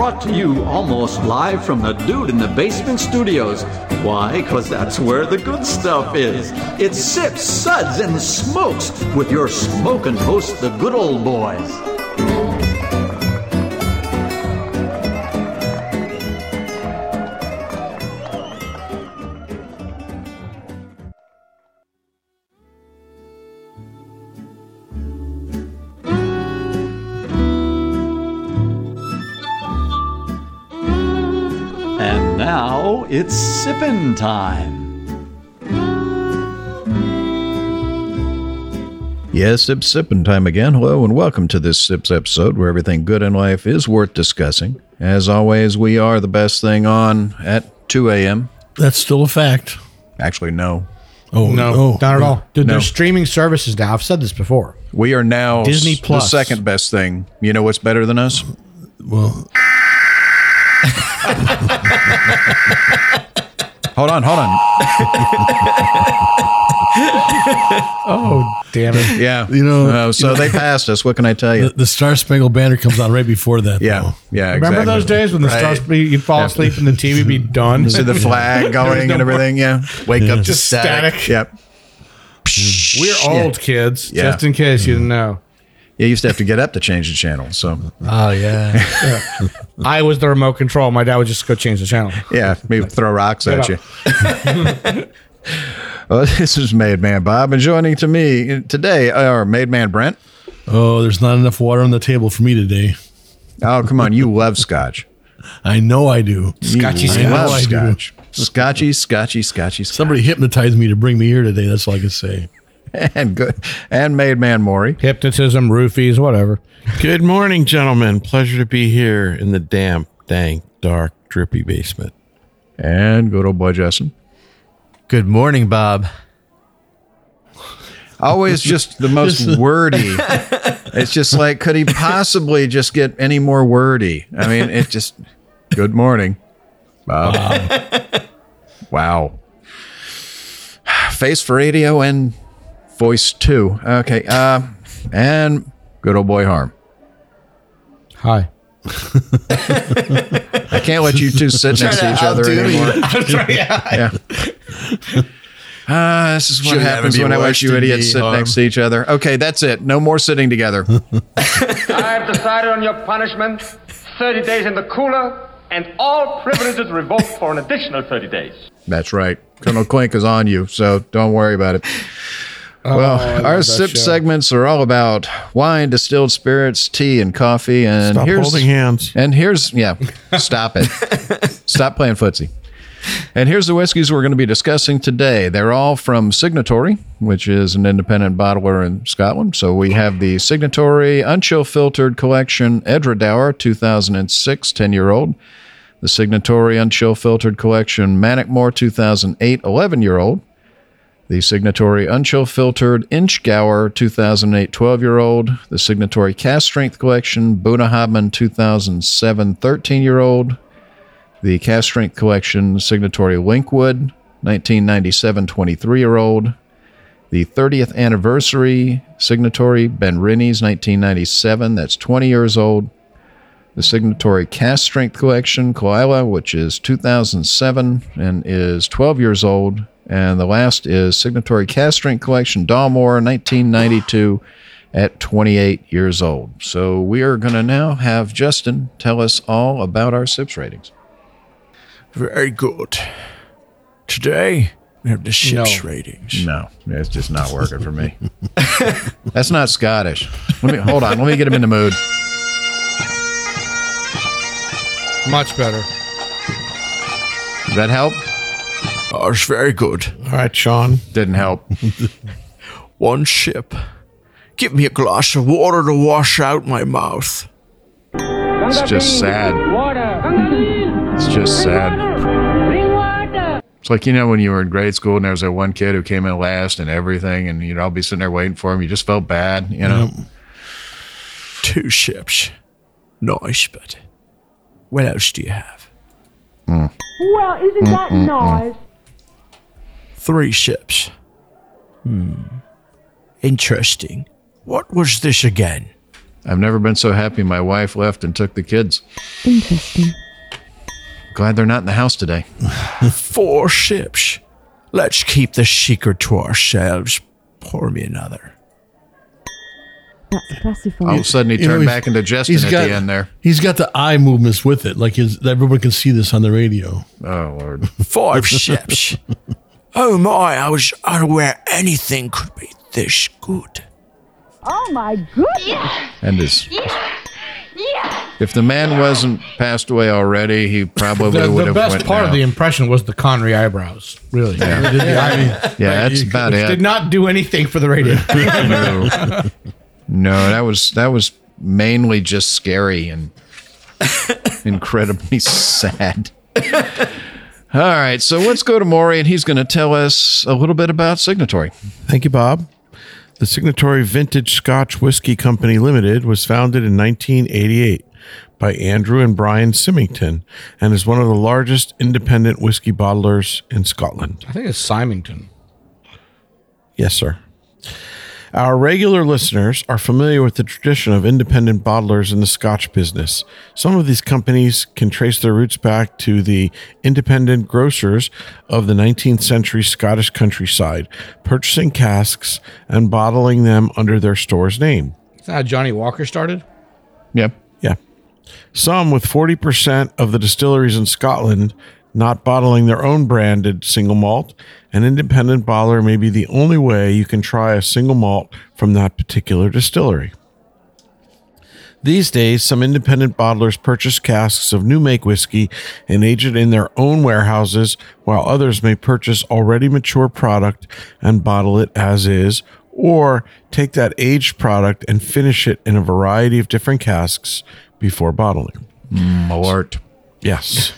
brought to you almost live from the Dude in the Basement studios. Why? Because that's where the good stuff is. It's Sips, Suds, and Smokes with your smoking host, the good old boys. Now it's sippin' time. Yes, it's sippin' time again. Hello and welcome to this Sips episode where everything good in life is worth discussing. As always, we are the best thing on at 2 a.m. That's still a fact. Actually, no. Oh, no, not at all. Dude, No. there's streaming services now. I've said this before. We are now Disney the Plus. second best thing. You know what's better than us? Well, Hold on. Oh, damn it. Yeah. You know, they passed us. What can I tell you? the Star Spangled Banner comes on right before that. Yeah. though. Yeah, Remember exactly. those days when the stars, you'd fall asleep and the TV would be done? See the flag going and everything? Yeah. Wake up to Just static. static. Yep. We're old kids, Yeah. just in case you didn't know. You used to have to get up to change the channel. So, Oh, yeah. I was the remote control. My dad would just go change the channel. yeah, maybe throw rocks at you. Well, this is Made Man Bob, and joining to me today are Made Man Brent. Oh, there's not enough water on the table for me today. Oh, come on. You love scotch. I know I do. Scotchy You love I do. scotch. Scotchy. Somebody hypnotized me to bring me here today. That's all I can say. And good. And Made Man Maury. Hypnotism, roofies, whatever. Good morning, gentlemen. Pleasure to be here in the damp, dank, dark, drippy basement. And good old boy Justin. Good morning, Bob. Always just the most wordy. It's just like, could he possibly just get any more wordy? I mean, it's just, good morning, Bob. Wow. Face for radio and voice too. Okay. And good old boy Harm. Hi. I can't let you two sit next to each other anymore. Yeah. This is what Shouldn't happens have when I been let worse you than idiots me, sit Harm. next to each other. Okay, that's it. No more sitting together. I have decided on your punishment, 30 days in the cooler, and all privileges revoked for an additional 30 days. That's right. Colonel Clink is on you, so don't worry about it. Well, our sip segments are all about wine, distilled spirits, tea, and coffee. And Stop holding hands. Stop it. Stop playing footsie. And here's the whiskeys we're going to be discussing today. They're all from Signatory, which is an independent bottler in Scotland. So we have the Signatory Unchill Filtered Collection Edradour 2006 10-year-old. The Signatory Unchill Filtered Collection Manickmore 2008 11-year-old. The Signatory Unchill Filtered Inchgour 2008 12-year-old. The Signatory Cask Strength Collection Bunnahabhain 2007 13-year-old. The Cask Strength Collection Signatory Linkwood 1997 23-year-old. The 30th Anniversary Signatory Benrinnes 1997, that's 20 years old. The Signatory Cask Strength Collection Killala, which is 2007 and is 12 years old. And the last is Signatory Cask Strength Collection Dalmore 1992 at 28 years old. So we are going to now have Justin tell us all about our SIPS ratings. Very good. Today, we have the SIPS ratings. No, it's just not working for me. That's not Scottish. Hold on. Let me get him in the mood. Much better. Does that help? Oh, it's very good. All right, Sean. Didn't help. One sip. Give me a glass of water to wash out my mouth. It's just sad. It's just sad. It's like, when you were in grade school and there was that one kid who came in last and everything, and you'd all be sitting there waiting for him. You just felt bad, Two sips. Nice, but what else do you have? Well, isn't that nice? 3 sips. Interesting. What was this again? I've never been so happy my wife left and took the kids. Interesting. Glad they're not in the house today. 4 ships. Let's keep the secret to ourselves. Pour me another. That's classified. All of a sudden, he You know, turned he's- back into Justin he's at got- the end there. He's got the eye movements with it. Like everyone can see this on the radio. Oh, Lord. 5 ships. Oh my, I was unaware anything could be this good. Oh my goodness. And if the man wasn't passed away already, he probably would The have best went part now. of the impression was the Connery eyebrows. Really. Yeah, that's about Which did it. not do anything for the radio. No, that was mainly just scary and incredibly sad. All right, so let's go to Maury, and he's going to tell us a little bit about Signatory. Thank you, Bob. The Signatory Vintage Scotch Whiskey Company Limited was founded in 1988 by Andrew and Brian Symington and is one of the largest independent whiskey bottlers in Scotland. I think it's Symington. Yes, sir. Our regular listeners are familiar with the tradition of independent bottlers in the Scotch business. Some of these companies can trace their roots back to the independent grocers of the 19th century Scottish countryside, purchasing casks and bottling them under their store's name. Is that how Johnny Walker started? Yep. Yeah. Some, with 40% of the distilleries in Scotland not bottling their own branded single malt, an independent bottler may be the only way you can try a single malt from that particular distillery. These days, some independent bottlers purchase casks of new make whiskey and age it in their own warehouses, while others may purchase already mature product and bottle it as is, or take that aged product and finish it in a variety of different casks before bottling. Mort. Yes.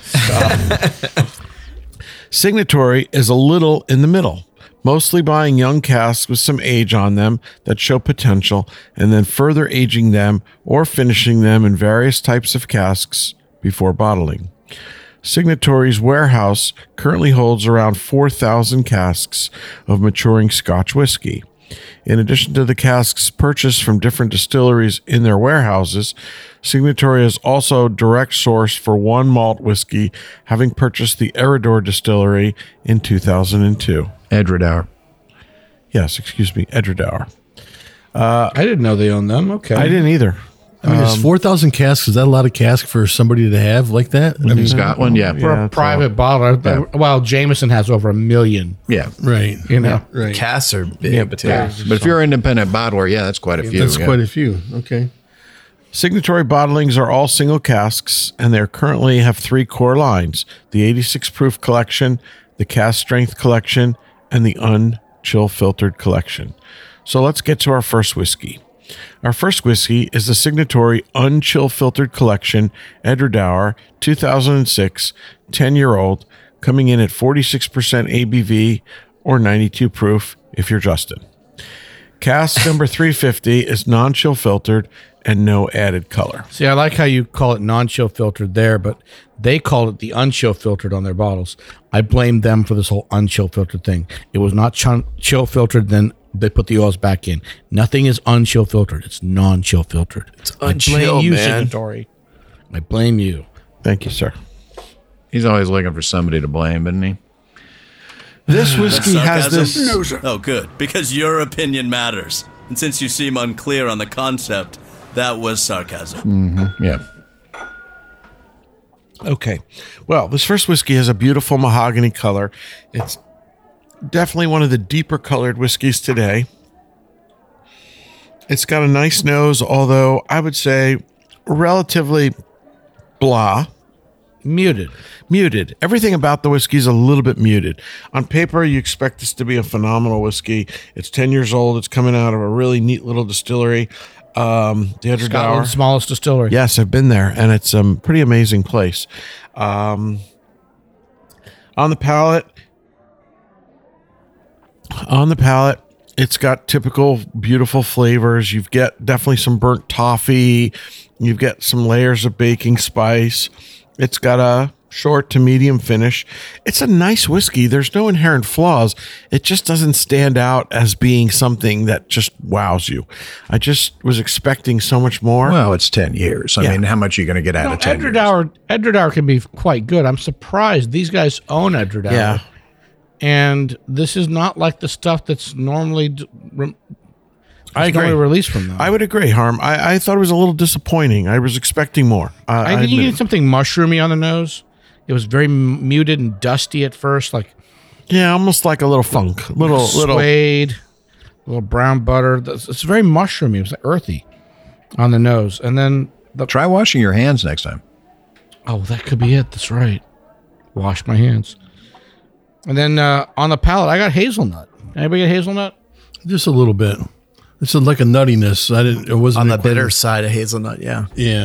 Signatory is a little in the middle, mostly buying young casks with some age on them that show potential, and then further aging them or finishing them in various types of casks before bottling. Signatory's warehouse currently holds around 4,000 casks of maturing Scotch whiskey. In addition to the casks purchased from different distilleries in their warehouses, Signatory is also direct source for one malt whiskey, having purchased the Eredor distillery in 2002. Edradour. Yes, excuse me, Edradour. I didn't know they owned them. Okay. I didn't either. I mean, it's 4,000 casks. Is that a lot of cask for somebody to have like that? I mean, In Scotland, yeah. For a private bottler. Well, Jameson has over 1 million. Yeah. right. You know. Right. Casts are big, too. But if you're an independent bottler, yeah, that's quite a few. That's yeah. quite a few. Okay. Signatory bottlings are all single casks, and they currently have 3 core lines: the 86 proof collection, the cask strength collection, and the unchill filtered collection. So let's get to our first whiskey. Our first whiskey is the Signatory Unchill Filtered Collection, Edradour, 2006, 10-year-old, coming in at 46% ABV or 92 proof if you're Justin. Cask number 350 is non-chill filtered and no added color. See, I like how you call it non-chill filtered there, but they call it the unchill filtered on their bottles. I blame them for this whole unchill filtered thing. It was not chill filtered, then they put the oils back in. Nothing is unchill filtered. It's non-chill filtered. I blame unchill, you, man. Signatory. I blame you. Thank you, sir. He's always looking for somebody to blame, isn't he? This whiskey has Sarcasm? this. Oh, good, because your opinion matters. And since you seem unclear on the concept, that was sarcasm. Yeah. Okay. Well, this first whiskey has a beautiful mahogany color. It's definitely one of the deeper colored whiskeys today. It's got a nice nose, although I would say relatively blah. Muted. Everything about the whiskey is a little bit muted. On paper, you expect this to be a phenomenal whiskey. It's 10 years old. It's coming out of a really neat little distillery. The Edradour. Scotland's smallest distillery. Yes, I've been there, and it's a pretty amazing place. On the palate, it's got typical beautiful flavors. You've got definitely some burnt toffee. You've got some layers of baking spice. It's got a short to medium finish. It's a nice whiskey. There's no inherent flaws. It just doesn't stand out as being something that just wows you. I just was expecting so much more. Well, it's 10 years. I mean, how much are you going to get out of 10 years? Edradour can be quite good. I'm surprised these guys own Edradour. Yeah. And this is not like the stuff that's normally I agree. Released from them. I would agree, Harm. I thought it was a little disappointing. I was expecting more. I think you get something mushroomy on the nose. It was very muted and dusty at first, like almost like a little funk, little suede, little brown butter. It's very mushroomy. It's earthy on the nose, and then try washing your hands next time. Oh, that could be it. That's right. Wash my hands. And then on the palate, I got hazelnut. Anybody get hazelnut? Just a little bit. It's like a nuttiness. It wasn't on the bitter side of hazelnut. Yeah.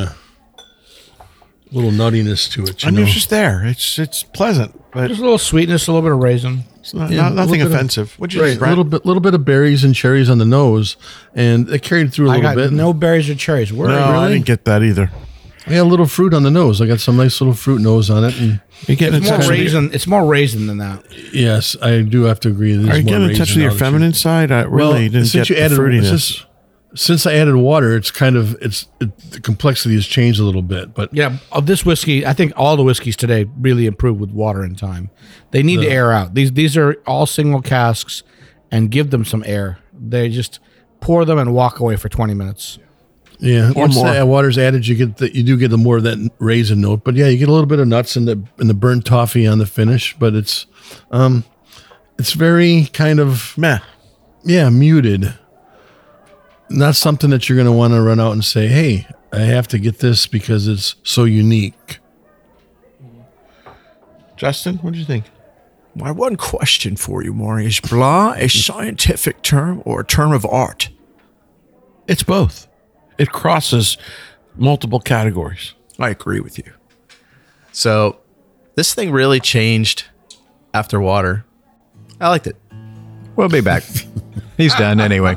A little nuttiness to it. It's just there. It's pleasant, but just a little sweetness, a little bit of raisin. It's nothing offensive. A little bit of berries and cherries on the nose, and it carried through a little bit. No berries or cherries. I didn't get that either. I got a little fruit on the nose. I got some nice little fruit nose on it. And it's more raisin. It's more raisin than that. Yes, I do have to agree. Are you getting in touch with your feminine side? I really didn't get the fruitiness. Since I added water, the complexity has changed a little bit. But this whiskey, I think all the whiskeys today really improve with water in time. They need to air out. These are all single casks, and give them some air. They just pour them and walk away for 20 minutes. Yeah, once that water's added, you do get more of that raisin note. But you get a little bit of nuts and the burnt toffee on the finish. But it's very kind of muted. Not something that you're going to want to run out and say, "Hey, I have to get this because it's so unique." Justin, what do you think? My one question for you, Maury, is blah a scientific term or a term of art? It's both. It crosses multiple categories. I agree with you. So this thing really changed after water. I liked it. We'll be back. He's done anyway.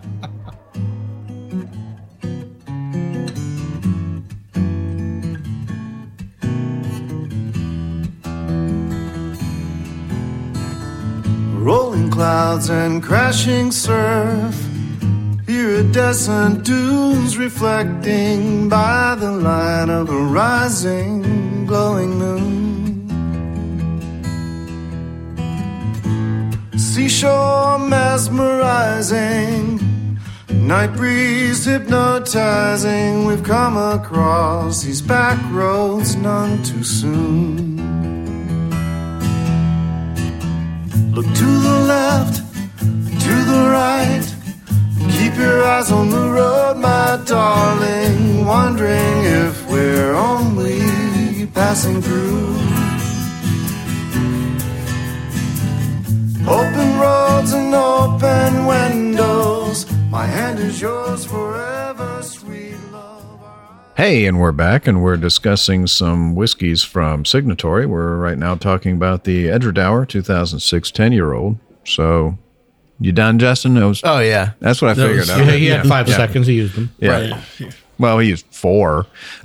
Rolling clouds and crashing surf. Iridescent dunes reflecting by the light of a rising, glowing moon. Seashore mesmerizing, night breeze hypnotizing. We've come across these back roads none too soon. Look to the left, to the right. Keep your eyes on the road, my darling, wondering if we're only passing through. Open roads and open windows, my hand is yours forever, sweet love. Hey, and we're back, and we're discussing some whiskeys from Signatory. We're right now talking about the Edradour 2006 10-year-old. So... You done, Justin? Oh, yeah. That's what I figured out. He had 5 seconds. He used them. Yeah. Right. Well, he used 4.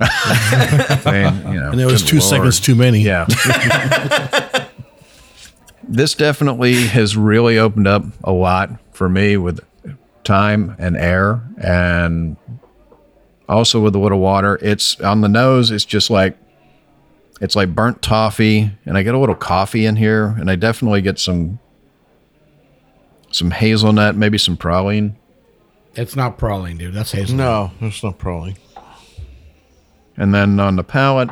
And it was 2 seconds too many. Yeah. This definitely has really opened up a lot for me with time and air, and also with a little water. It's on the nose. It's just like, it's like burnt toffee, and I get a little coffee in here, and I definitely get some hazelnut, maybe some praline. It's not praline, dude. That's hazelnut. No, it's not praline. And then on the palate,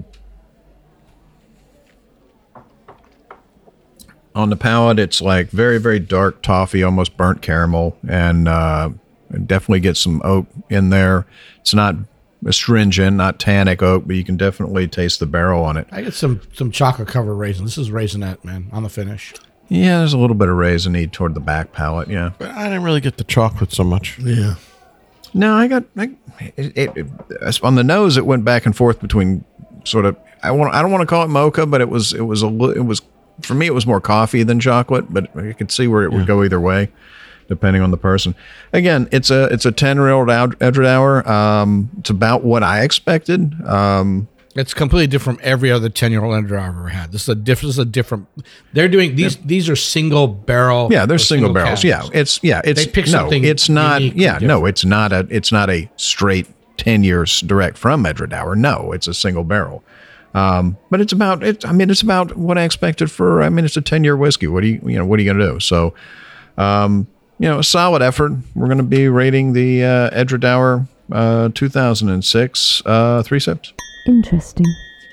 it's like very, very dark toffee, almost burnt caramel, and definitely get some oak in there. It's not astringent, not tannic oak, but you can definitely taste the barrel on it. I get some chocolate covered raisin. This is raisinette, man, on the finish. Yeah, there's a little bit of raisin-y toward the back palate, yeah. But I didn't really get the chocolate so much. Yeah. No, on the nose, it went back and forth between sort of, I don't want to call it mocha, but it was for me, it was more coffee than chocolate, but I could see where it would go either way, depending on the person. Again, it's a 10-year-old Edradour. It's about what I expected. It's completely different from every other 10-year-old Edredauer I've ever had. This is a different. They're doing these. These are single barrel. Yeah, they're single barrels. casks. It's They pick something It's not. unique and Yeah, no, different. it's not a straight 10 years direct from Edredauer. No, it's a single barrel. But it's about it. I mean, it's about what I expected for. I mean, it's a 10-year whiskey. What are you going to do? So, a solid effort. We're going to be rating the Edredauer 2006 3 sips. Interesting.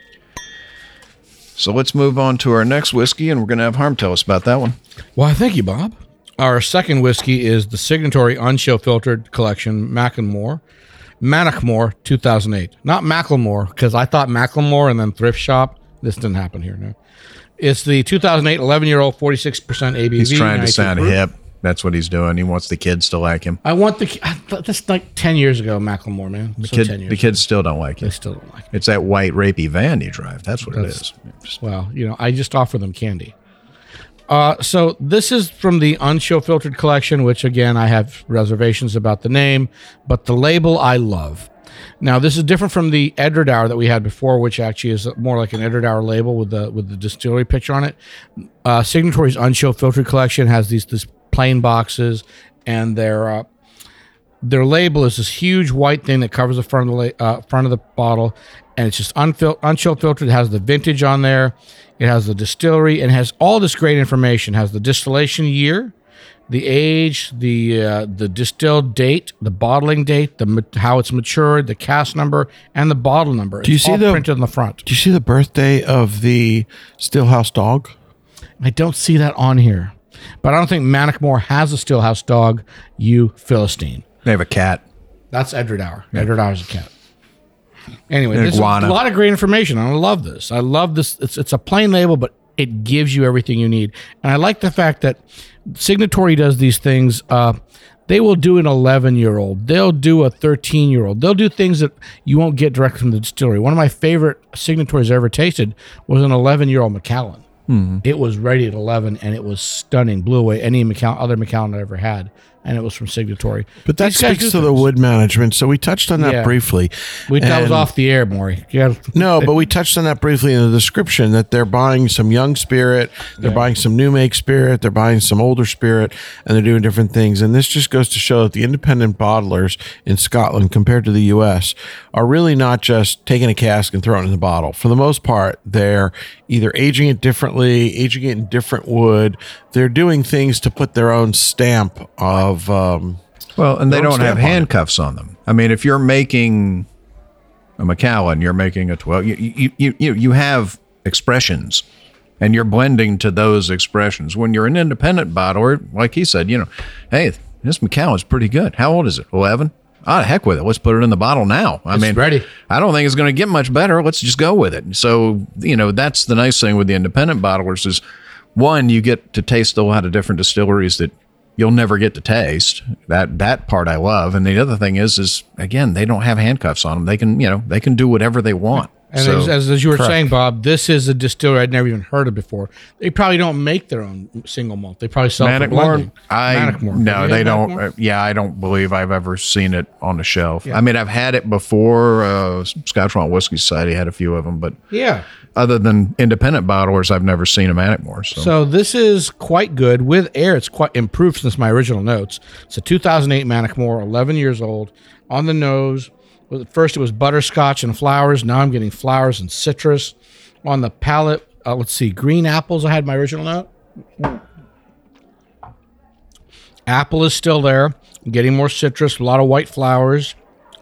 So let's move on to our next whiskey, and we're going to have Harm tell us about that one. Well, thank you, Bob. Our second whiskey is the Signatory Unchill Filtered Collection Macklemore 2008. Not Macklemore, because I thought Macklemore and then Thrift Shop. This didn't happen here, no. It's the 2008 11-year-old 46% ABV. He's trying to sound proof. hip. That's what he's doing. He wants the kids to like him. That's like 10 years ago, Macklemore, man. The kids still don't like it. They still don't like it. It's that white rapey van you drive. That's what it is. Well, I just offer them candy. So this is from the Unchill Filtered Collection, which again, I have reservations about the name, but the label I love. Now, this is different from the Edredauer that we had before, which actually is more like an Edredauer label with the distillery picture on it. Signatory's Unchill Filtered Collection has these plain boxes, and their label is this huge white thing that covers the front of the bottle, and it's just unchill filtered. It has the vintage on there, it has the distillery, and it has all this great information. It has the distillation year, the age, the distilled date, the bottling date, how it's matured, the cask number, and the bottle number. Do you see all printed on the front? Do you see the birthday of the Stillhouse dog? I don't see that on here. But I don't think Macklemore has a Stillhouse dog, you Philistine. They have a cat. That's Edredauer. Yeah. Edredauer's a cat. Anyway, An there's a iguana. lot of great information. I love this. I love this. It's a plain label, but it gives you everything you need. And I like the fact that Signatory does these things. They will do an 11-year-old. They'll do a 13-year-old. They'll do things that you won't get direct from the distillery. One of my favorite Signatories I ever tasted was an 11-year-old Macallan. It was ready at 11, and it was stunning. Blew away any other Macallan I ever had, and it was from Signatory. But that speaks to the wood management. So we touched on that briefly. That was off the air, Maury. No, but we touched on that briefly in the description that they're buying some young spirit, they're buying some new make spirit, they're buying some older spirit, and they're doing different things. And this just goes to show that the independent bottlers in Scotland compared to the U.S. are really not just taking a cask and throwing it in the bottle. For the most part, they're either aging it differently, aging it in different wood. They're doing things to put their own stamp of. And they don't have handcuffs on them. I mean, if you're making a Macallan, you're making a 12. You have expressions, and you're blending to those expressions. When you're an independent bottler, like he said, hey, this Macallan's pretty good. How old is it? 11. Ah, heck with it. Let's put it in the bottle now. It's ready. I don't think it's going to get much better. Let's just go with it. So, that's the nice thing with the independent bottlers is, one, you get to taste a lot of different distilleries that you'll never get to taste. That part I love. And the other thing is again, they don't have handcuffs on them. They can do whatever they want. And as you were saying, Bob, this is a distillery I'd never even heard of before. They probably don't make their own single malt. They probably sell for blending. Macklemore. No, they don't. I don't believe I've ever seen it on the shelf. Yeah. I mean, I've had it before. Scotch Malt Whiskey Society had a few of them, but other than independent bottlers, I've never seen a Macklemore. So this is quite good. With air, it's quite improved since my original notes. It's a 2008 Macklemore, 11 years old, on the nose. First, it was butterscotch and flowers. Now I'm getting flowers and citrus. On the palate, let's see, green apples. I had my original note. Apple is still there. I'm getting more citrus, a lot of white flowers.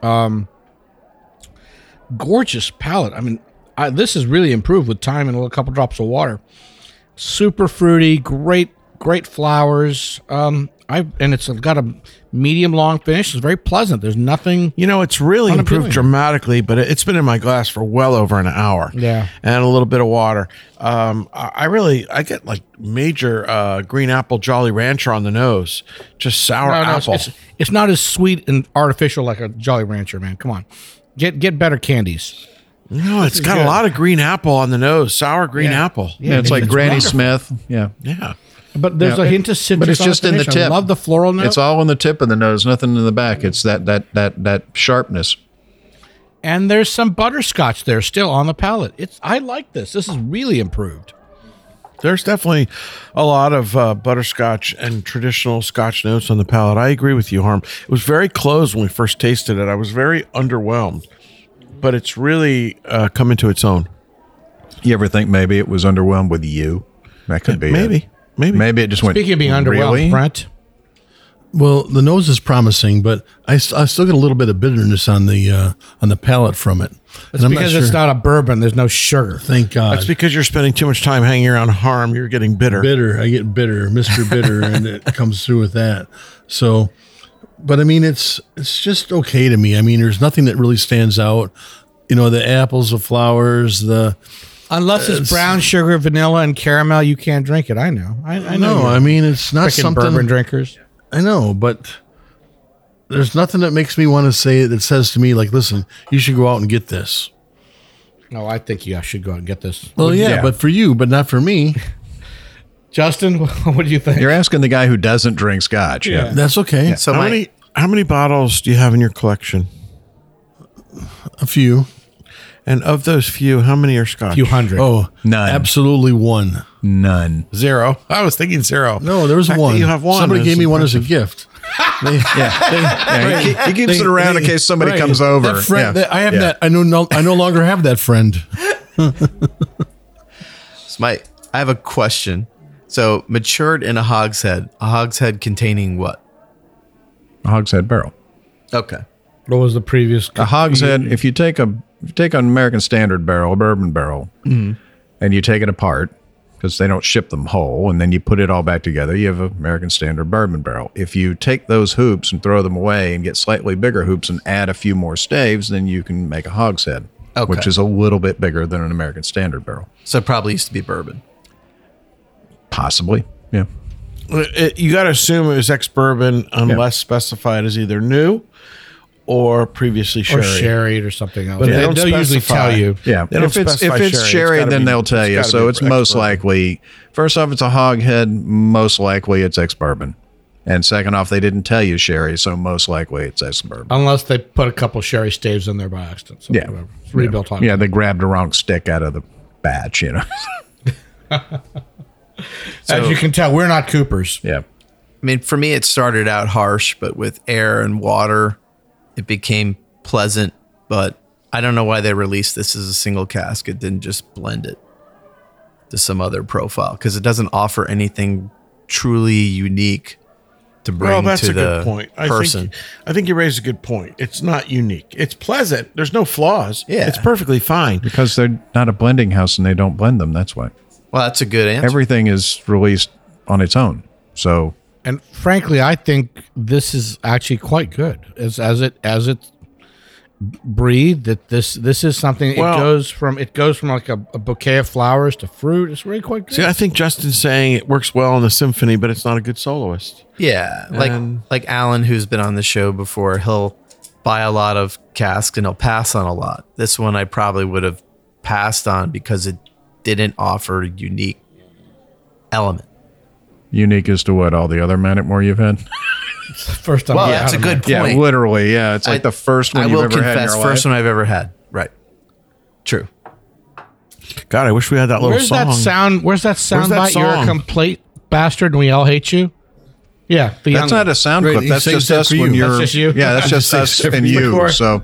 Gorgeous palate. I mean, this is really improved with time and a couple drops of water. Super fruity, great flowers. And it's got a medium long finish. It's very pleasant. There's nothing. It's really improved dramatically, but it's been in my glass for well over an hour. Yeah. And a little bit of water. I get like major green apple Jolly Rancher on the nose. Just sour apple. It's not as sweet and artificial like a Jolly Rancher, man. Come on. Get better candies. No, it's got a lot of green apple on the nose. Sour green apple. Yeah, it's like Granny wonderful. Smith. Yeah. Yeah. But there's a hint of citrus. But it's just in the tip. I love the floral note. It's all in the tip of the nose, nothing in the back. It's that sharpness. And there's some butterscotch there still on the palate. I like this. This is really improved. There's definitely a lot of butterscotch and traditional Scotch notes on the palate. I agree with you, Harm. It was very close when we first tasted it. I was very underwhelmed, but it's really come into its own. You ever think maybe it was underwhelmed with you? That could be maybe. Maybe it just went. Speaking of being underwhelmed, really? Brent. Well, the nose is promising, but I still get a little bit of bitterness on the palate from it. It's because it's not a bourbon. There's no sugar. Thank God. That's because you're spending too much time hanging around Harm. You're getting bitter. I get bitter, Mr. Bitter, and it comes through with that. So, but I mean, it's just okay to me. I mean, there's nothing that really stands out. You know, the apples, the flowers, unless it's brown sugar, vanilla, and caramel, you can't drink it. I know. I know. I mean, it's not Frickin' something bourbon drinkers. I know, but there's nothing that makes me want to say that says to me, like, listen, you should go out and get this. No, I think you should go out and get this. Well, yeah, but for you, but not for me. Justin, what do you think? You're asking the guy who doesn't drink Scotch. Yeah. That's okay. Yeah. So how many bottles do you have in your collection? A few. And of those few, how many are Scotch? A few hundred. Oh, none. Absolutely one. None. 0. I was thinking 0. No, there was one. You have one. Somebody gave me one as a gift. He keeps it around in case somebody comes over. That friend, I have that. I no longer have that friend. I have a question. So matured in a hogshead containing what? A hogshead barrel. Okay. What was the previous? A hogshead. If you take an American Standard barrel, a bourbon barrel, and you take it apart, because they don't ship them whole, and then you put it all back together, you have an American Standard bourbon barrel. If you take those hoops and throw them away and get slightly bigger hoops and add a few more staves, then you can make a hogshead, which is a little bit bigger than an American Standard barrel. So it probably used to be bourbon. Possibly, yeah. You got to assume it was ex-bourbon unless specified as either new or previously sherry. Or sherry or something else. But they'll usually tell you. Yeah, if it's sherry, then they'll tell you. So it's most likely, first off, it's a hoghead. Most likely it's ex-bourbon. And second off, they didn't tell you sherry, so most likely it's ex-bourbon. Unless they put a couple sherry staves in there by accident. So whatever. It's rebuilt on. Yeah, they grabbed the wrong stick out of the batch, you know. As you can tell, we're not Coopers. Yeah. I mean, for me, it started out harsh, but with air and water, it became pleasant. But I don't know why they released this as a single cask. It didn't just blend it to some other profile, because it doesn't offer anything truly unique to bring to the point. person. I think you raised a good point. It's not unique. It's pleasant. There's no flaws. Yeah. It's perfectly fine. Because they're not a blending house and they don't blend them. That's why. Well, that's a good answer. Everything is released on its own. So, and frankly, I think this is actually quite good as it breathed. That this is something. Well, it goes from like a bouquet of flowers to fruit. It's really quite good. See, I think Justin's saying it works well in the symphony, but it's not a good soloist. Yeah, like Alan, who's been on the show before, he'll buy a lot of casks and he'll pass on a lot. This one I probably would have passed on because it didn't offer a unique element. Unique as to what, all the other Manitmore you've had? First time. Well, that's a good point. Yeah, literally. Yeah, it's like the first one you've ever had in your life. First one I've ever had. Right. True. God, I wish we had that little Where's song. that sound? Where's that sound that bite? You're a song? complete bastard and we all hate you. Yeah, That's not a sound clip. That's just us when you're. That's just you. Yeah, that's just us and you. So.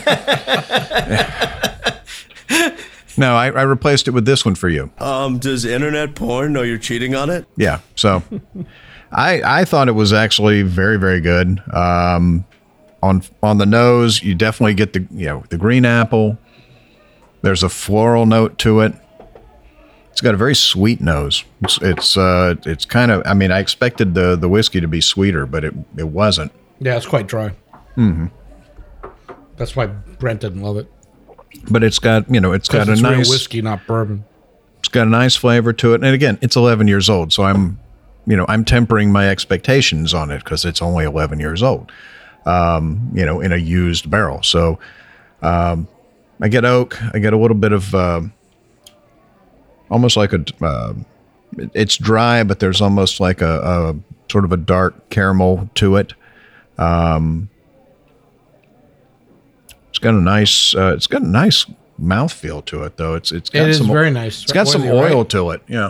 No, I replaced it with this one for you. Does internet porn know you're cheating on it? Yeah. So I thought it was actually very, very good. On the nose, you definitely get the green apple. There's a floral note to it. It's got a very sweet nose. It's kind of, I mean, I expected the whiskey to be sweeter, but it wasn't. Yeah, it's quite dry. Mm-hmm. That's why Brent didn't love it. But it's got a it's nice real whiskey, not bourbon. It's got a nice flavor to it. And again, it's 11 years old. So I'm tempering my expectations on it because it's only 11 years old, in a used barrel. So I get oak. I get a little bit of almost like it's dry, but there's almost like a sort of a dark caramel to it. It's got a nice mouthfeel to it, though. It's got It is some very nice. It's got some Oily, oil right? to it. Yeah.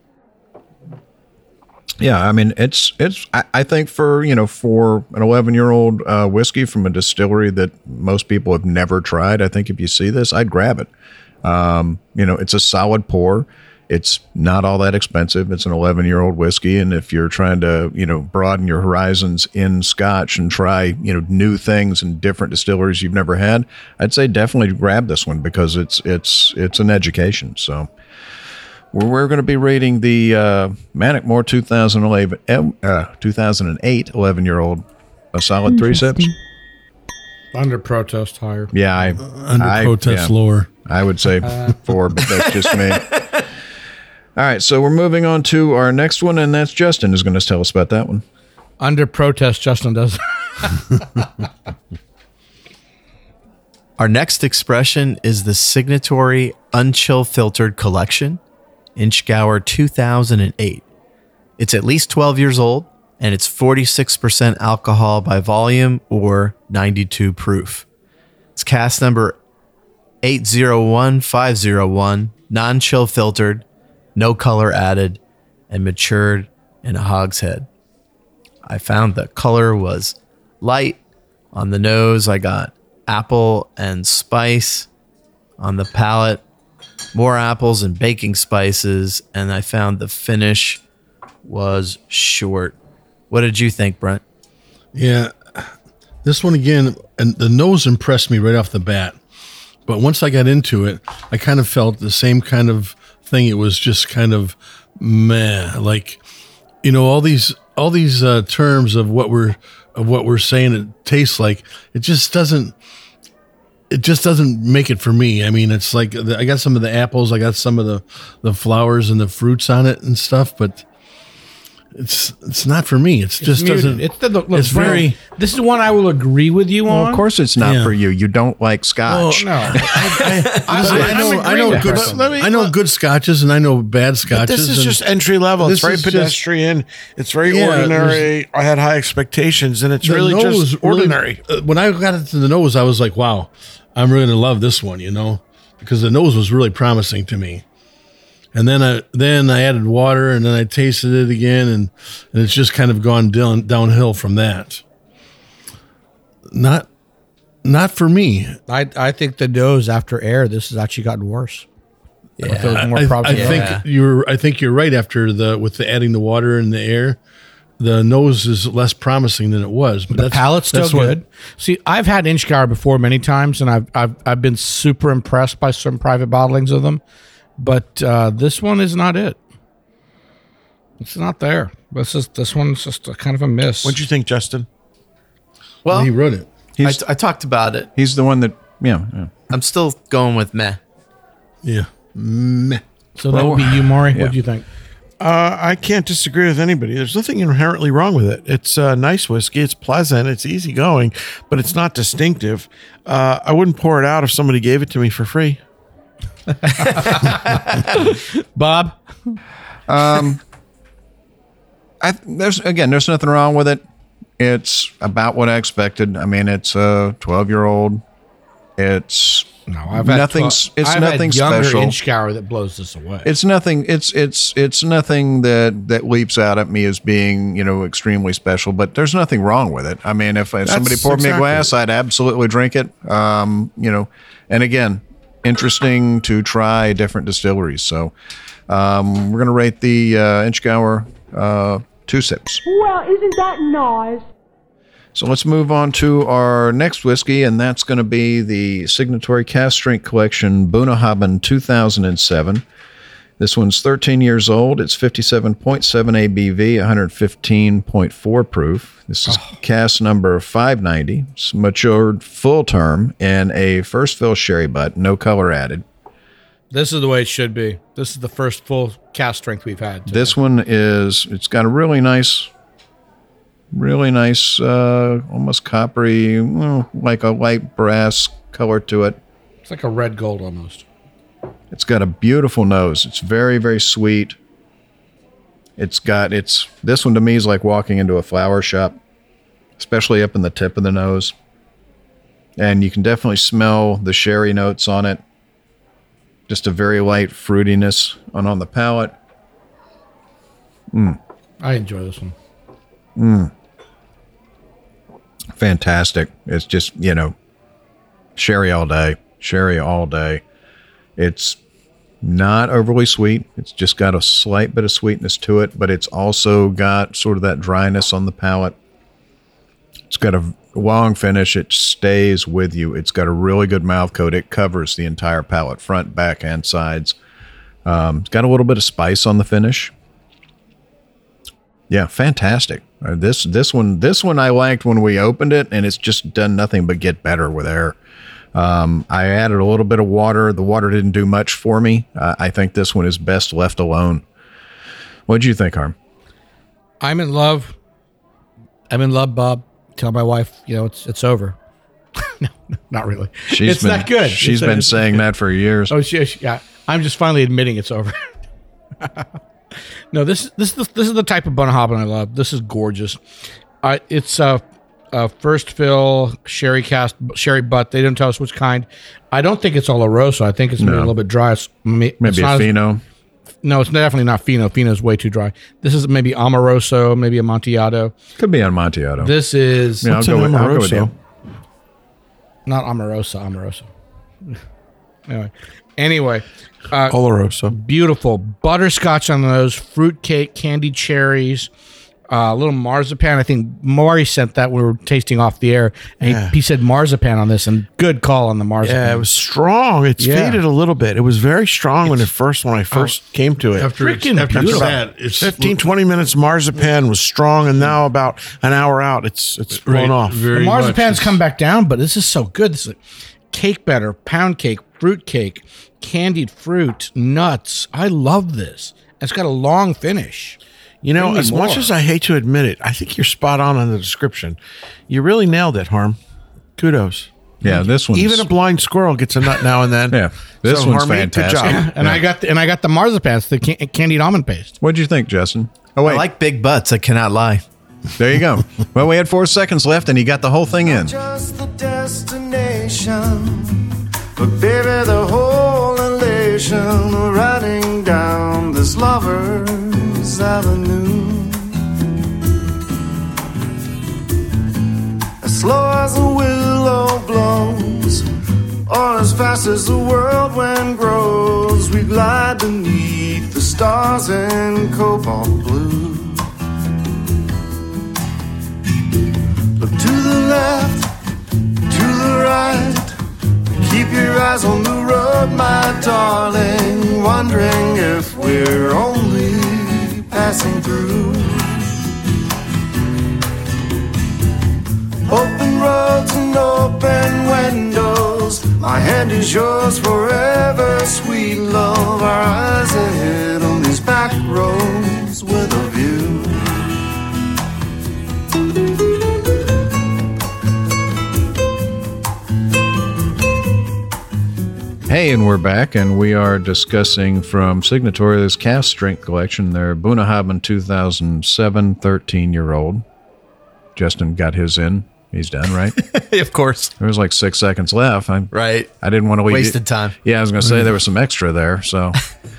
Yeah, I mean, I think for an 11-year-old whiskey from a distillery that most people have never tried, I think if you see this, I'd grab it. It's a solid pour. It's not all that expensive. It's an 11-year-old whiskey, and if you're trying to, broaden your horizons in Scotch and try, new things and different distilleries you've never had, I'd say definitely grab this one because it's an education. So. We're going to be rating the Manickmore 2008 11-year-old a solid 3 sips. Under protest, higher. Yeah, Under protest, lower. I would say 4, but that's just me. All right, so we're moving on to our next one, and that's Justin is going to tell us about that one. Under protest, Justin does. Our next expression is the Signatory Unchill Filtered Collection, Inchgour 2008. It's at least 12 years old, and it's 46% alcohol by volume or 92 proof. It's cask number 801501, non-chill filtered, no color added, and matured in a hogshead. I found the color was light. On the nose, I got apple and spice. On the palate, more apples and baking spices, and I found the finish was short. What did you think, Brent? Yeah, this one again, and the nose impressed me right off the bat. But once I got into it, I kind of felt the same kind of thing. It was just kind of meh, like all these terms of what we're saying it tastes like. It just doesn't make it for me. I mean, it's like I got some of the apples, I got some of the flowers and the fruits on it and stuff, but it's not for me. It's just muted. doesn't. It's very. This is one I will agree with you on. Well, of course, it's not for you. You don't like Scotch. No, I know good Scotches and I know bad Scotches. But this is just entry level. It's very pedestrian. It's very ordinary. I had high expectations, and it's really just ordinary. When I got it to the nose, I was like, "Wow, I'm really gonna love this one," because the nose was really promising to me. And then I added water, and then I tasted it again, and it's just kind of gone downhill from that. Not for me. I think the nose after air, this has actually gotten worse. Yeah, I think you're right. After with the adding the water and the air, the nose is less promising than it was. But the palate's still good. See, I've had Inchgour before many times, and I've been super impressed by some private bottlings of them. But this one is not it. It's not there. This one's just a kind of a miss. What'd you think, Justin? Well, he wrote it. I talked about it. He's the one that. Yeah. I'm still going with meh. Yeah, meh. So that would be you, Maury. Yeah. What do you think? I can't disagree with anybody. There's nothing inherently wrong with it. It's a nice whiskey. It's pleasant. It's easygoing, but it's not distinctive. I wouldn't pour it out if somebody gave it to me for free. Bob? There's nothing wrong with it. It's about what I expected. I mean, it's a 12-year-old. It's nothing. It's nothing special. Inchgour that blows this away. It's nothing. It's nothing that leaps out at me as being extremely special. But there's nothing wrong with it. I mean, if somebody poured me a glass, I'd absolutely drink it. And again, interesting to try different distilleries. So we're going to rate the Inchgour 2 sips. Well, isn't that nice? So let's move on to our next whiskey, and that's going to be the Signatory Cask Strength Collection Bunnahabhain 2007. This one's 13 years old. It's 57.7 ABV, 115.4 proof. This is cask number 590. It's matured full term in a first fill sherry butt, no color added. This is the way it should be. This is the first full cask strength we've had today. This one it's got a really nice, almost coppery, like a light brass color to it. It's like a red gold almost. It's got a beautiful nose. It's very, very sweet. This one to me is like walking into a flower shop, especially up in the tip of the nose. And you can definitely smell the sherry notes on it. Just a very light fruitiness on the palate. I enjoy this one. Fantastic. It's just, sherry all day. Sherry all day. It's not overly sweet. It's just got a slight bit of sweetness to it, but it's also got sort of that dryness on the palate. It's got a long finish. It stays with you. It's got a really good mouth coat. It covers the entire palate, front, back, and sides. It's got a little bit of spice on the finish. Yeah, fantastic. This one I liked when we opened it, and it's just done nothing but get better with air. I added a little bit of water. The water didn't do much for me. I think this one is best left alone. What'd you think, Harm? I'm in love. Bob. Tell my wife, it's over. No, not really. It's not good. She's been saying that for years. Oh, yeah. I'm just finally admitting it's over. No, this is the type of Bunnahabhain I love. This is gorgeous. It's first fill sherry butt. They didn't tell us which kind. I don't think it's Oloroso. I think it's maybe a little bit dry. Maybe a Fino. No, it's definitely not Fino. Fino's way too dry. This is maybe Amoroso, maybe Amontillado. Could be Amontillado. This is... Yeah, I'll go with you. Not Amoroso. Anyway. Oloroso. Beautiful. Butterscotch on the nose, fruitcake, candied cherries, a little marzipan. I think Maury sent that when we were tasting off the air. And he said marzipan on this, and good call on the marzipan. Yeah, it was strong. It's faded a little bit. It was very strong when I first came to it. After that, it's 15, 20 minutes, marzipan was strong, and now about an hour out, it's blown off. The marzipan's come back down, but this is so good. This is cake batter, pound cake, fruit cake, candied fruit, nuts. I love this. It's got a long finish. As much as I hate to admit it, I think you're spot on the description. You really nailed it, Harm. Kudos. Yeah, this one. Even a blind squirrel gets a nut now and then. Yeah, this one's fantastic. Good job. And I got the marzipans, the candied almond paste. What'd you think, Justin? Oh wait, I like big butts. I cannot lie. There you go. Well, we had 4 seconds left, and he got the whole thing in. Just the destination, but baby, the whole elation of riding down this lover's avenue. As slow as a willow blows, or as fast as the whirlwind grows, we glide beneath the stars in cobalt blue. Look to the left, to the right, keep your eyes on the road, my darling, wondering if we're only passing through. Open roads and open windows, my hand is yours forever, sweet love. Our eyes ahead on these back roads with a view. Hey, and we're back, and we are discussing from Signatory this cast strength collection, their Bunnahabhain 2007 13-year-old. Justin got his in. He's done, right? Of course. There was like 6 seconds left. Right. I didn't want to leave. Wasted time. Yeah, I was going to say there was some extra there. So,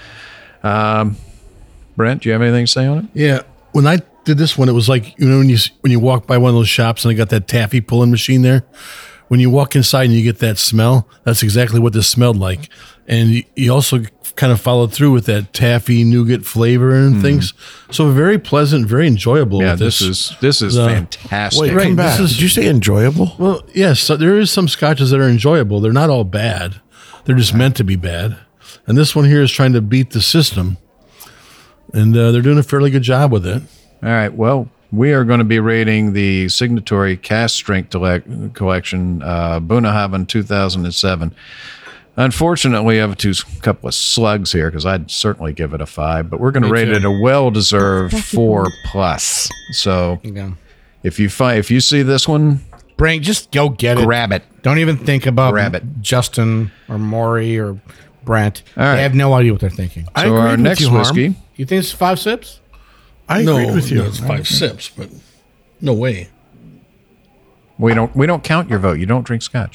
Brent, do you have anything to say on it? Yeah. When I did this one, it was like, when you walk by one of those shops and they got that taffy pulling machine there, when you walk inside and you get that smell, that's exactly what this smelled like. And you also kind of followed through with that taffy nougat flavor and things. So very pleasant, very enjoyable. Yeah, with this is fantastic. Wait, come back. Did you say enjoyable? Well, yes. So there is some scotches that are enjoyable. They're not all bad. They're just meant to be bad. And this one here is trying to beat the system. And they're doing a fairly good job with it. All right. Well, we are going to be rating the Signatory Cast Strength Collection, Bunnahabhain 2007. Unfortunately, I have a couple of slugs here because I'd certainly give it a 5, but we're going to rate it a well-deserved 4+. So if you see this one, just go get it. Grab it. Don't even think about Justin or Maury or Brent. All right. They have no idea what they're thinking. So our next whiskey. You think it's 5 sips? I agree with you. No, it's 5 sips, but no way. We don't count your vote. You don't drink scotch.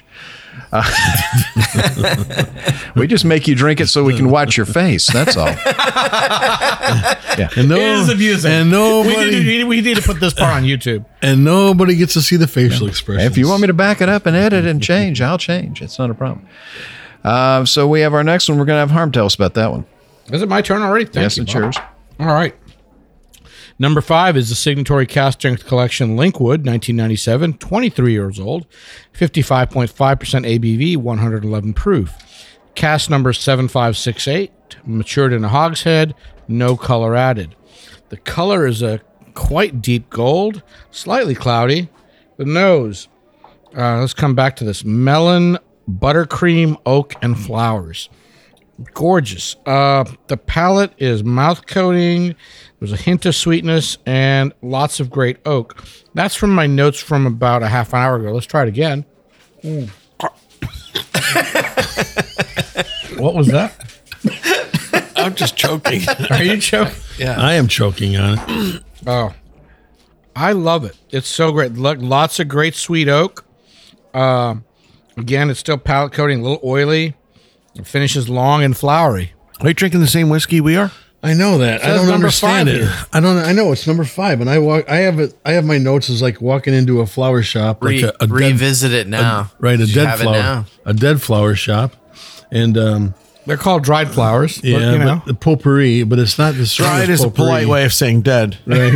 We just make you drink it so we can watch your face. That's all. Yeah. And It is amusing. And nobody, we need to put this part on YouTube. and nobody gets to see the facial expressions. If you want me to back it up and edit and change, I'll change. It's not a problem. So we have our next one. We're going to have Harm tell us about that one. Is it my turn already? Yes, it's yours. All right. Number 5 is the Signatory Cast Strength Collection Linkwood, 1997, 23 years old, 55.5% ABV, 111 proof. Cast number 7568, matured in a hogshead, no color added. The color is a quite deep gold, slightly cloudy. The nose, let's come back to this. Melon, buttercream, oak, and flowers. Gorgeous. The palate is mouth coating. There's a hint of sweetness and lots of great oak. That's from my notes from about a half an hour ago. Let's try it again. What was that? I'm just choking. Are you choking? Yeah. I am choking on it. Oh, I love it. It's so great. Look, lots of great sweet oak. Again, it's still palate coating, a little oily. It finishes long and flowery. Are you drinking the same whiskey we are? I know that. I don't understand it. here. I don't. I know it's number 5, and I have it. I have my notes as like walking into a flower shop, like a revisit it now. right? A You dead have it flower, now. a dead flower shop, and They're called dried flowers. yeah, but, you know. but the potpourri, but it's not the same Dried as is a potpourri. polite way of saying dead. Right.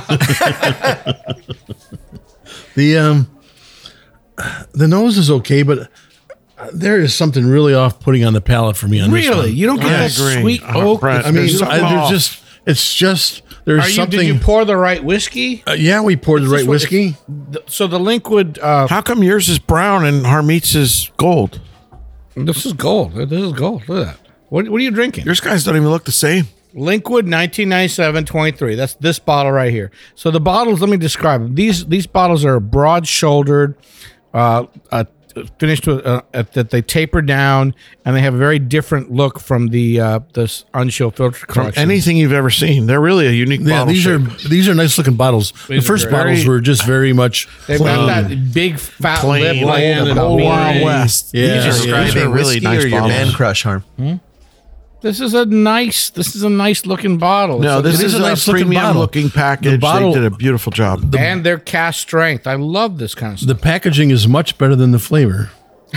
The nose is okay, but there is something really off-putting on the palate for me on this one. Really? You don't get that agree. sweet oak? Brent, I mean, there's something off. it's just there's something. Did you pour the right whiskey? Yeah, we poured the right whiskey. So the Linkwood, How come yours is brown and Harmeet's is gold? this is gold. This is gold. Look at that. What are you drinking? Yours guys don't even look the same. Linkwood 1997-23. That's this bottle right here. So the bottles, let me describe them. These bottles are broad-shouldered, finished with that they taper down, and they have a very different look from the this Unchill filter From collection. anything you've ever seen. They're really a unique Yeah, bottle shape. these are nice looking bottles. These The first are bottles very- were just very much They've got that big fat plain, lip like like the the whole Wild bean. West. Yeah, You yeah. describing These are really whiskey nice or your bottles. man crush, Harm? This is a nice looking bottle. No, It's this It is is a a nice looking premium bottle. looking package. The bottle- They did a beautiful job. and their cast strength. I love this kind of stuff. The packaging is much better than the flavor.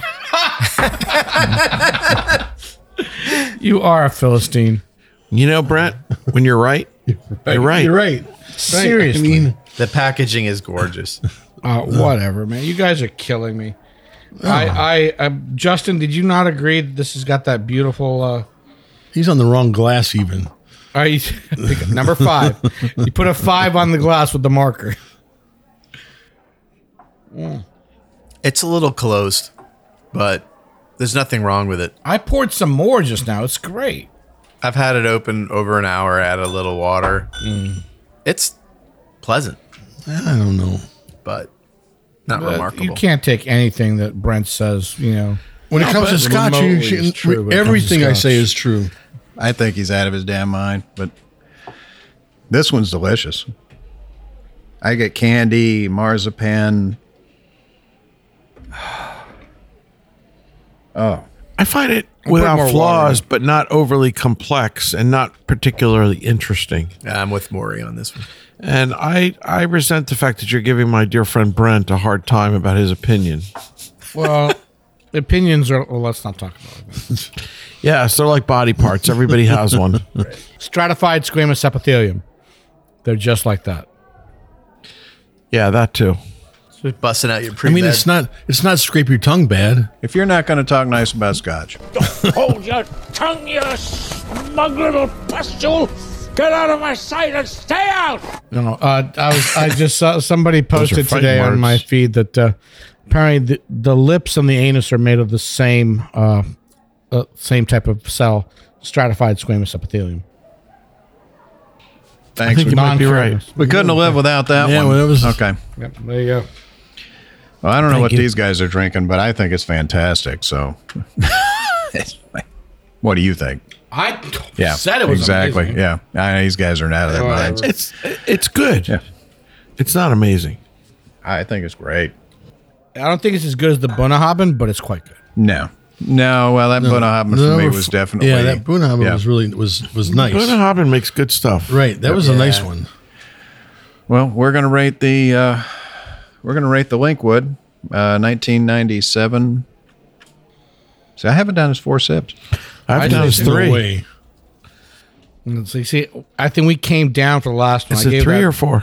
You are a Philistine. You know, Brent, when you're right, you're right. You're right. Seriously. I mean, The packaging is gorgeous. Whatever, man. You guys are killing me. Justin, did you not agree that this has got that beautiful? he's on the wrong glass even. Number 5. You put a 5 on the glass with the marker. It's a little closed, but there's nothing wrong with it. I poured some more just now. It's great. I've had it open over an hour, add a little water. It's pleasant, I don't know. but not remarkable. You can't take anything that Brent says. You know, When it comes to but scotch, remotely is true when it comes to everything I scotch. say is true. I think he's out of his damn mind, but this one's delicious. I get candy, marzipan. Oh, I find it put without more water flaws, in. but not overly complex and not particularly interesting. I'm with Maury on this one. And I resent the fact that you're giving my dear friend Brent a hard time about his opinion. well, opinions are. Well, let's not talk about it. Yes, they're like body parts. Everybody has one. Stratified squamous epithelium. They're just like that. Yeah, that too. Busting out your I pre mean, it's not scrape your tongue bad. if you're not going to talk nice about scotch, Hold your tongue, you smug little pustule! Get out of my sight and stay out! No, I just saw somebody posted fighting today on words. my feed that apparently the lips and the anus are made of the same type of cell, stratified squamous epithelium. I thanks. think you might be right. We couldn't have lived without that Yeah, one. well, that was- okay. Yep, there you go. Well, I don't know Thank what you. these guys are drinking, but I think it's fantastic. So, what do you think? I Yeah, said it was exactly. amazing. Yeah, these guys are out of their Whatever. minds. It's good. Yeah. It's not amazing. I think it's great. I don't think it's as good as the Bunnahabhain, but it's quite good. No. Well, that Bunnahabhain for me was definitely. Yeah, that Bunnahabhain was really was nice. Bunnahabhain makes good stuff. Right, that was a nice one. Well, we're gonna rate the Linkwood, 1997. So I haven't done his 4 sips. I've done his 3. No way. So you see, I think we came down for the last one. Is it 3 or 4?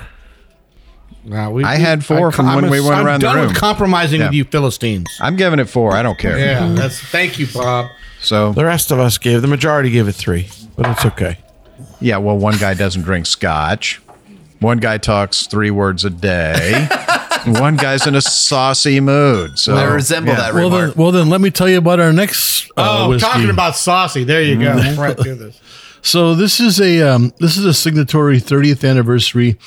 I had 4 from when we went around the room. I'm done with compromising with you Philistines. I'm giving it 4. I don't care. Yeah, thank you, Bob. So the rest of us the majority gave it 3, but it's okay. Yeah, well, one guy doesn't drink scotch. One guy talks 3 words a day. One guy's in a saucy mood. So I resemble that remark. Well, then let me tell you about our next whiskey. Talking about saucy. There you go. Right through this. So this is a signatory 30th anniversary.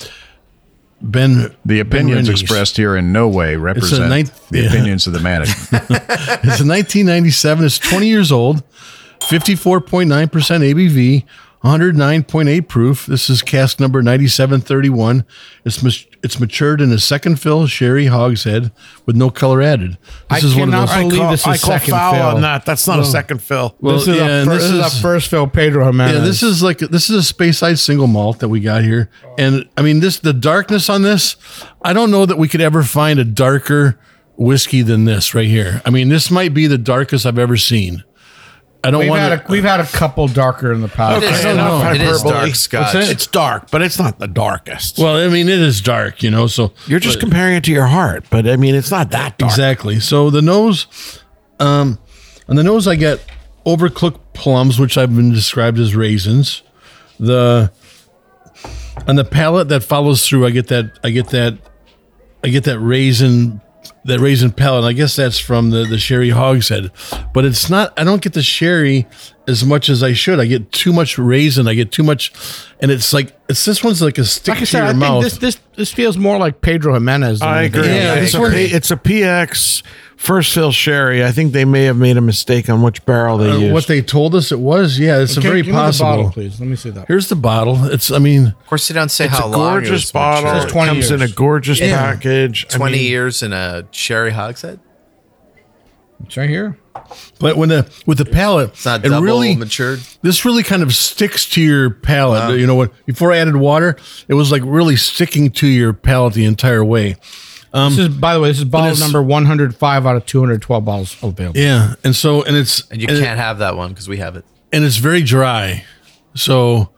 The opinions expressed here in no way represent the opinions of the management. It's a 1997. It's 20 years old, 54.9% ABV, 109.8 proof. This is cask number 9731. It's matured in a second fill sherry hogshead with no color added. This is one of those. I call foul on that. That's not a second fill. Well, this is a first fill Pedro Jimenez. Yeah, this is a Speyside single malt that we got here, and I mean the darkness on this. I don't know that we could ever find a darker whiskey than this right here. I mean, this might be the darkest I've ever seen. We've had a couple darker in the past. It is dark scotch. It's dark, but it's not the darkest. Well, I mean, it is dark, So you're just comparing it to your heart, but I mean, it's not that dark. Exactly. So the nose, on the nose, I get overcooked plums, which I've been described as raisins. On the palate that follows through, I get that raisin. That raisin palate, I guess that's from the sherry hogshead, but it's not. I don't get the sherry as much as I should. I get too much raisin. I get too much, and it's this one's like a stick to your mouth. Think this feels more like Pedro Jimenez. I agree. Yeah, it's a PX first fill sherry. I think they may have made a mistake on which barrel they used. What they told us it was, it's a very possible. Bottle, please. Let me see that. Here's the bottle. It's, I mean, of course, they don't say how long. It's a gorgeous bottle. It comes in a gorgeous package. 20 years in a sherry hogshead. It's right here. But with the palate, it's not double really matured. This really kind of sticks to your palate. Wow. Before I added water, it was like really sticking to your palate the entire way. By the way, this is bottle number 105 out of 212 bottles available. Yeah, and you can't have that one because we have it, and it's very dry. So,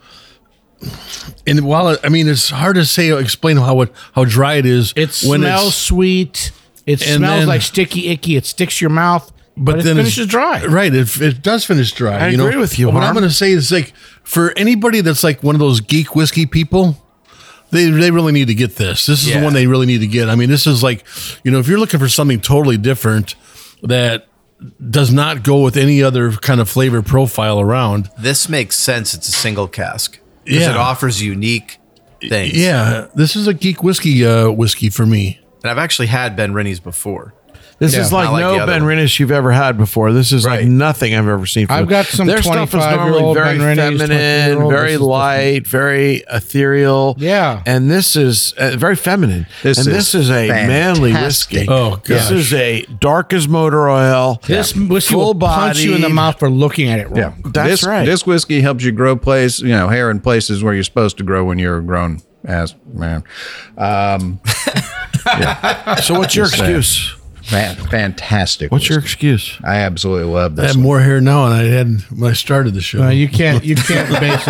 and while it's hard to explain how dry it is. It smells sweet. It smells like sticky icky. It sticks to your mouth, but then it finishes dry. Right, it does finish dry. I agree with you. But what I'm going to say is for anybody that's one of those geek whiskey people. They really need to get this. This is the one they really need to get. I mean, this is if you're looking for something totally different that does not go with any other kind of flavor profile around. This makes sense. It's a single cask because it offers unique things. Yeah, this is a geek whiskey for me. And I've actually had Ben Rennie's before. This is like no Ben Rennie's you've ever had before. This is like nothing I've ever seen. I've got some. Their stuff is normally very feminine, very light, very ethereal. Yeah, and this is very feminine. This is a manly whiskey. Oh, gosh. This is a dark as motor oil. This whiskey will punch you in the mouth for looking at it wrong. Yeah, that's right. This whiskey helps you grow hair in places where you're supposed to grow when you're a grown ass man. So what's your excuse? Fantastic. What's your excuse? I absolutely love this. I have more hair now than I had when I started the show. You can't base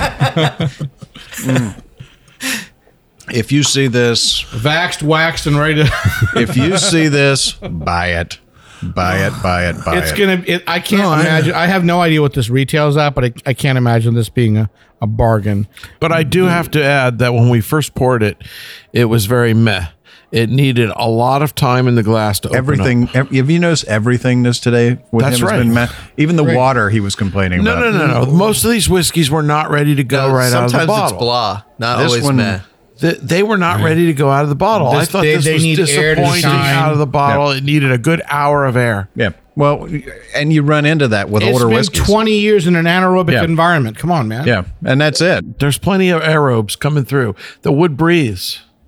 it. If you see this, waxed, and ready to. If you see this, buy it. Buy it. I can't imagine. I have no idea what this retails at, but I can't imagine this being a bargain. But I do have to add that when we first poured it, it was very meh. It needed a lot of time in the glass to open up. Have you noticed everything this today with That's him right. has been even the water he was complaining about. No. Most of these whiskeys were not ready to go out of the bottle. Sometimes it's blah, not This always one- meh. They were not ready to go out of the bottle. I thought this was disappointing out of the bottle. It needed a good hour of air. Yeah. Well, and you run into that with older It's whiskeys. been 20 years in an anaerobic environment. Come on, man. Yeah, and that's it. There's plenty of aerobes coming through. The wood breathes.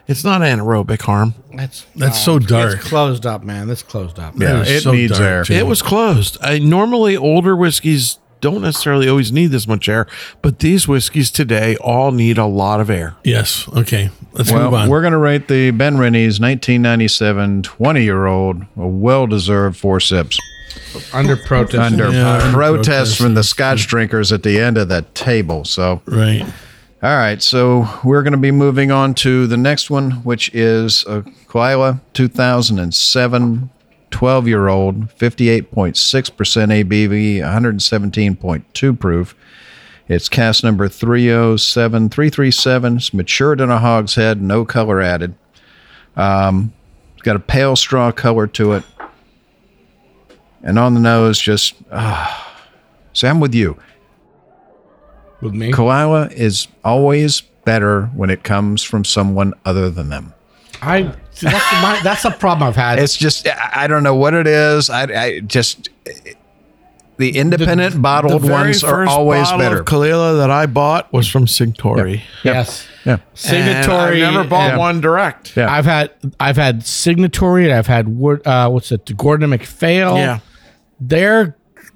It's not anaerobic harm. That's so dark. It's closed up, man. That's closed up. Yeah, That is it so needs dark, air. too. It was closed. Normally, older whiskeys don't necessarily always need this much air, but these whiskeys today all need a lot of air. Yes. Okay. Let's move Well, on. we're going to rate the Ben Rennie's 1997 20-year-old a well-deserved 4 sips. Under protest. Under Yeah, protest from the Scotch drinkers at the end of the table. So, right. all right. So we're going to be moving on to the next one, which is a Koila 2007 12-year-old, 58.6% ABV, 117.2 proof. It's cask number 307337. It's matured in a hogshead, no color added. It's got a pale straw color to it. And on the nose, just, see, I'm with you. With me? Koala is always better when it comes from someone other than them. That's a problem I've had. It's just, I don't know what it is. I just, the independent bottled ones are always bottle better. of Kalila that I bought was from Signatori. Yes. Yeah. Signatory. And I never bought Yeah. one direct. Yeah. I've had Signatory. I've had the Gordon MacPhail. Yeah. Their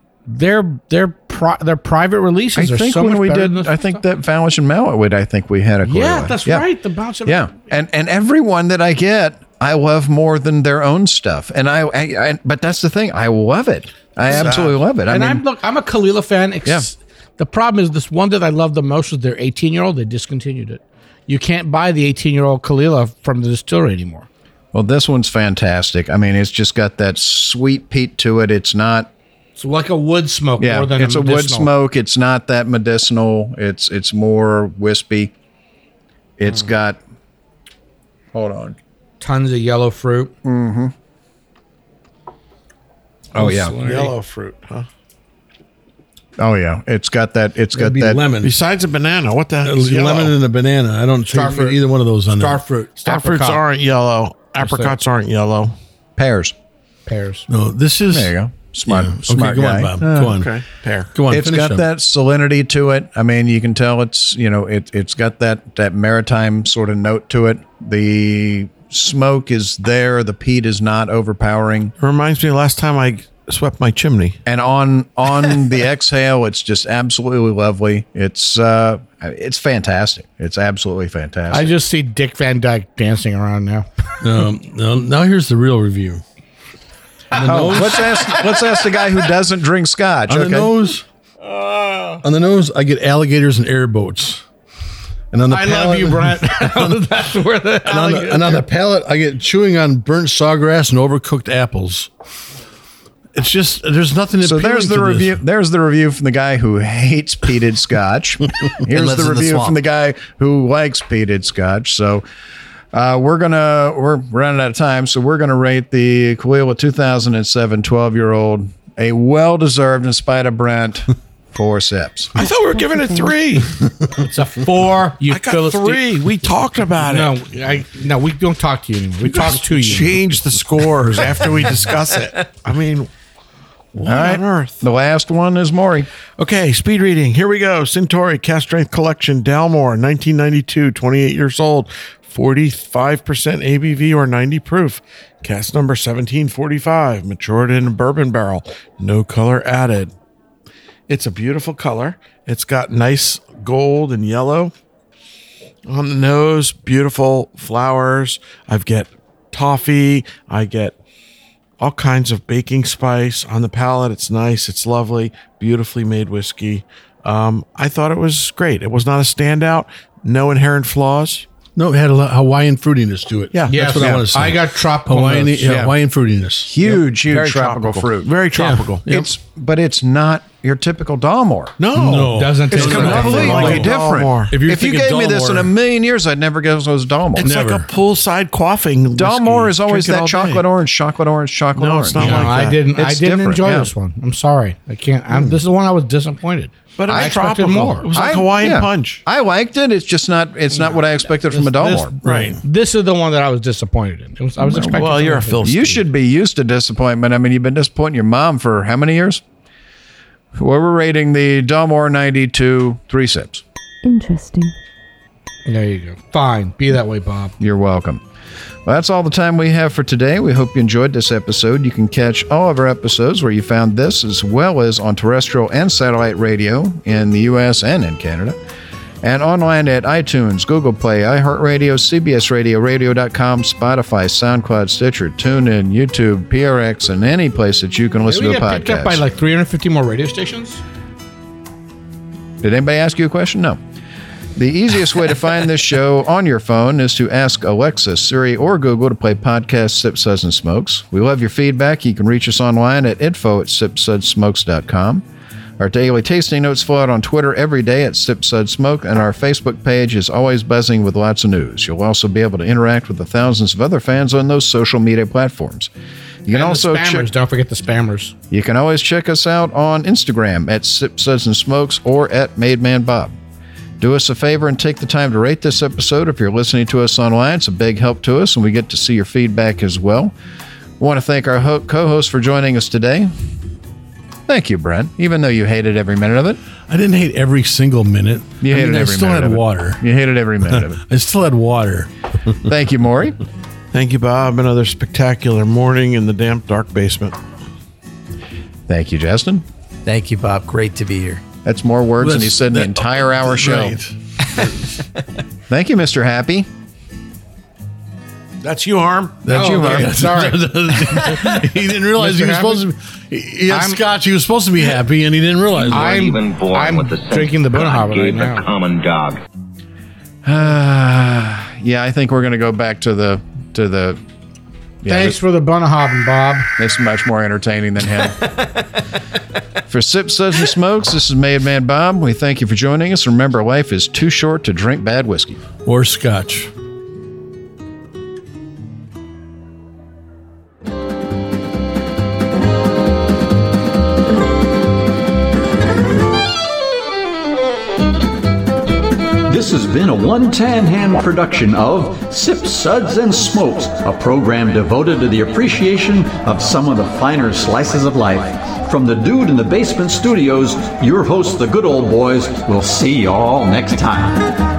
private releases I are think so when much we better did, than I think that Fowlish and Malletwood, I think we had a Koala. Yeah, that's right. The bounce of Yeah, and everyone that I get, I love more than their own stuff. And I but that's the thing, I love it. I absolutely love it. I'm a Kalila fan. The problem is this one that I love the most is their 18-year-old. They discontinued it. You can't buy the 18-year-old Kalila from the distillery anymore. Well, this one's fantastic. I mean, it's just got that sweet peat to it. It's not. It's like a wood smoke Yeah, more than it's a wood medicinal. smoke. It's not that medicinal. It's more wispy. It's got. Hold on. Tons of yellow fruit. Mm-hmm. Oh yeah, Yellow fruit, huh? Oh yeah, it's got that. It's got That'd be that lemon. Besides a banana, what the hell is yellow? Lemon and a banana. I don't take Starfruit. either one of those on there. Starfruit. Starfruits aren't yellow. Apricots aren't yellow. Pears. Pears. No, this is. There you go. Smart, Yeah. smart Okay, go guy. on, Bob. Go on. Okay, pear. Go on. It's finish got them. that salinity to it. I mean, you can tell it's it's got that maritime sort of note to it. The smoke is there. The peat is not overpowering. It reminds me of last time I swept my chimney. And on the exhale, it's just absolutely lovely. It's fantastic. It's absolutely fantastic. I just see Dick Van Dyke dancing around now. Now here's the real review. let's ask the guy who doesn't drink scotch. On the nose, I get alligators and airboats. And on the I palate, love you, Brent. That's where the and on the palate, I get chewing on burnt sawgrass and overcooked apples. It's just there's nothing. So there's the appealing to review. this. There's the review from the guy who hates peated scotch. Here's lives the in the review swamp. from the guy who likes peated scotch. So we're running out of time. So we're gonna rate the Kalila 2007 12-year-old a well-deserved, in spite of Brent, 4 sips. I thought we were giving it 3. It's a 4. You I got 3. We talked about it. No, we don't talk to you anymore. We talk to you. Change the scores after we discuss it. I mean, what on earth? The last one is Maury. Okay, speed reading. Here we go. Centauri Cast Strength Collection, Dalmore, 1992, 28 years old, 45% ABV or 90 proof. Cast number 1745, matured in a bourbon barrel, no color added. It's a beautiful color. It's got nice gold and yellow on the nose, beautiful flowers. I've get toffee. I get all kinds of baking spice on the palate. It's nice. It's lovely. Beautifully made whiskey. I thought it was great. It was not a standout. No inherent flaws. No, it had a lot Hawaiian fruitiness to it. Yeah. That's what I want to say. I got tropical Hawaiian, notes. Hawaiian fruitiness. Huge Very tropical fruit. Very tropical. Yep. But it's not your typical Dalmore. No. Doesn't It's taste completely like different. Dalmore. If you're If you thinking gave me this in a Dalmore- million years, I'd never guess it was Dalmore. It's Never. like a poolside quaffing. Dalmore whiskey. is always Drink it that all chocolate day. orange, chocolate orange, chocolate No, orange. it's not No, like I that. didn't. I It's didn't different, enjoy yeah. this one. I'm sorry. I can't. This is the one I was disappointed. But it I was expected tropical. more. It was like Hawaiian punch. I liked it. It's just not. It's not what I expected from a Dalmore. Right. This is the one that I was disappointed in. I was expecting. Well, you're a something Philistine. You should be used to disappointment. I mean, you've been disappointing your mom for how many years? Well, we're rating the Dalmore 92 3 sips. Interesting. There you go. Fine. Be that way, Bob. You're welcome. Well, that's all the time we have for today. We hope you enjoyed this episode. You can catch all of our episodes where you found this, as well as on terrestrial and satellite radio in the U.S. and in Canada, and online at iTunes, Google Play, iHeartRadio, CBS Radio, Radio.com, Spotify, SoundCloud, Stitcher, TuneIn, YouTube, PRX, and any place that you can listen to a Did we get picked up by podcast. like 350 more radio stations? Did anybody ask you a question? No. The easiest way to find this show on your phone is to ask Alexa, Siri, or Google to play podcast Sip, Suds, and Smokes. We love your feedback. You can reach us online at info@sipsudsmokes.com. Our daily tasting notes flow out on Twitter every day at Sip, Suds, Smoke, and our Facebook page is always buzzing with lots of news. You'll also be able to interact with the thousands of other fans on those social media platforms. You can And also the spammers. Don't forget the spammers. You can always check us out on Instagram at Sip, Suds, and Smokes or at MadeManBob. Do us a favor and take the time to rate this episode. If you're listening to us online, it's a big help to us, and we get to see your feedback as well. I want to thank our co-host for joining us today. Thank you, Brent, even though you hated every minute of it. I didn't hate every single minute. You hated every I still minute had of it. water. You hated every minute of it. I still had water. Thank you, Maury. Thank you, Bob. Another spectacular morning in the damp, dark basement. Thank you, Justin. Thank you, Bob. Great to be here. That's more words than he said in the entire hour show. Right. Thank you, Mr. Happy. That's you, Harm. That's you, Harm. Sorry. He didn't realize he was supposed to be. He had scotch. He was supposed to be happy, and he didn't realize it. I'm drinking the Bonahava right now. Common dog. Yeah, I think we're going to go back to the. Yeah, Thanks for the Bonahava, Bob. It's much more entertaining than him. For Sip, Suds, and Smokes, this is Made Man Bob. We thank you for joining us. Remember, life is too short to drink bad whiskey. Or scotch. This has been a One Tan Hand production of Sip, Suds, and Smokes, a program devoted to the appreciation of some of the finer slices of life. From the Dude in the Basement Studios, your hosts, the Good Old Boys, will see you all next time.